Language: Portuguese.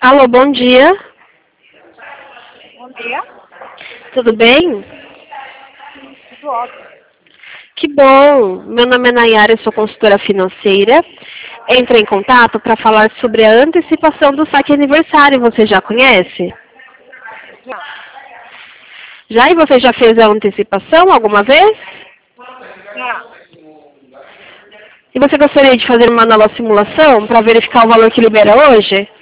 Alô, bom dia. Bom dia. Tudo bem? Tudo ótimo. Que bom. Meu nome é Nayara, eu sou consultora financeira. Entrei em contato para falar sobre a antecipação do saque aniversário. Você já conhece? Já. Já? E você já fez a antecipação alguma vez? Já. E você gostaria de fazer uma nova simulação para verificar o valor que libera hoje?